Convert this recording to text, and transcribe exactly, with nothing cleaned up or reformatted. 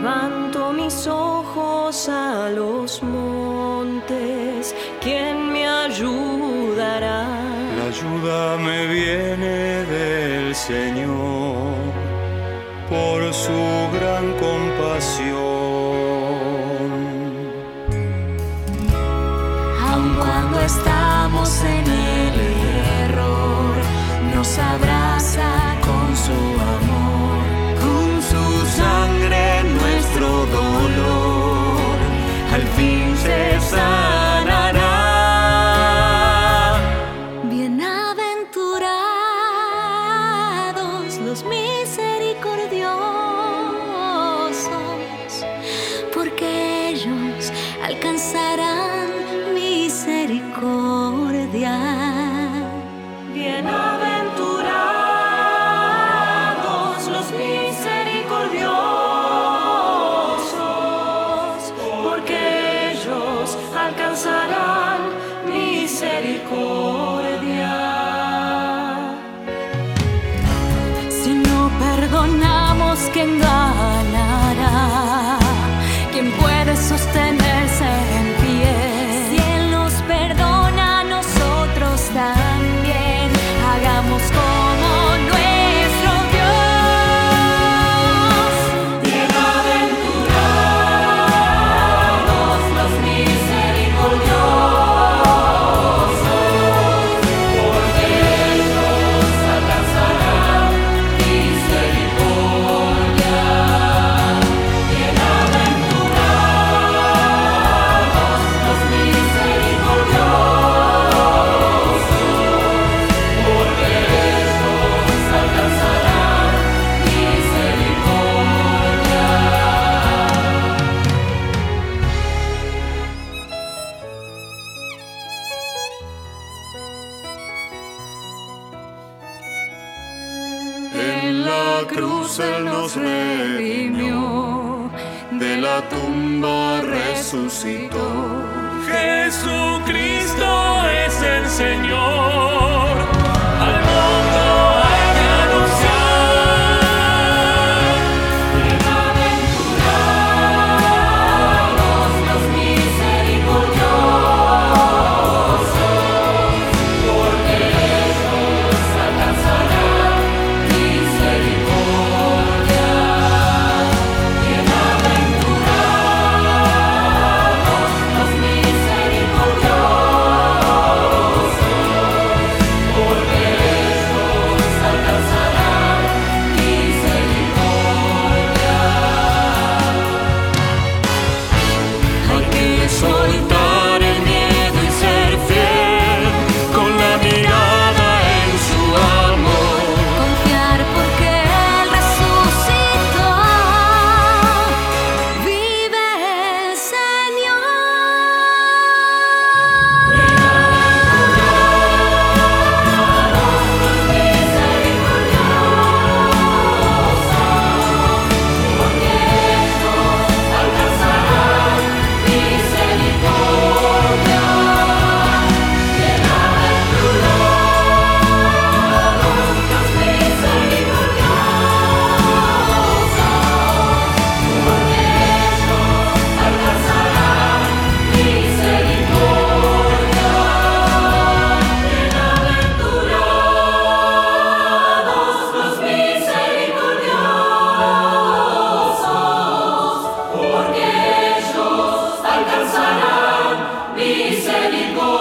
Levanto mis ojos a los montes, ¿quién me ayudará? La ayuda me viene del Señor, por su gran compasión. Aun cuando estamos en el error, nos abraza con su amor, con su sangre nuestro dolor al fin se sanará. Bienaventurados los misericordiosos, porque ellos alcanzarán misericordia. Bienaventurados los misericordiosos, porque ellos alcanzarán misericordia. Si no perdonamos, ¿quién ganará? ¿Quién puede sostenerse en pie? Si Él nos perdona, nosotros también hagamos como nuestro Dios. Bienaventurados los misericordiosos, porque ellos alcanzarán misericordia. Bienaventurados los misericordiosos, porque ellos alcanzarán misericordia. En la cruz Él nos redimió, de la tumba resucitó. Jesucristo es el Señor, al mundo hay que anunciar. Bienaventurados los misericordiosos, porque ellos alcanzarán misericordia. Bienaventurados los misericordiosos, porque ellos alcanzarán misericordia. Hay que soltar el miedo y ser fiel, con la mirada en su amor. Confiar porque Él resucitó. Vive el Señor. Porque ellos alcanzarán misericordia.